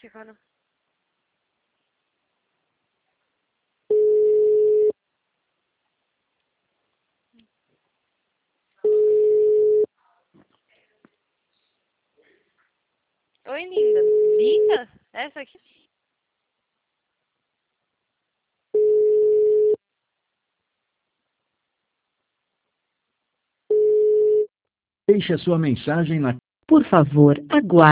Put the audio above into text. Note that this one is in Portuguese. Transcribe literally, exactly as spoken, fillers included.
Ixi, cara. Oi, linda. Linda? Essa aqui? Deixe a sua mensagem na Por favor, aguarde.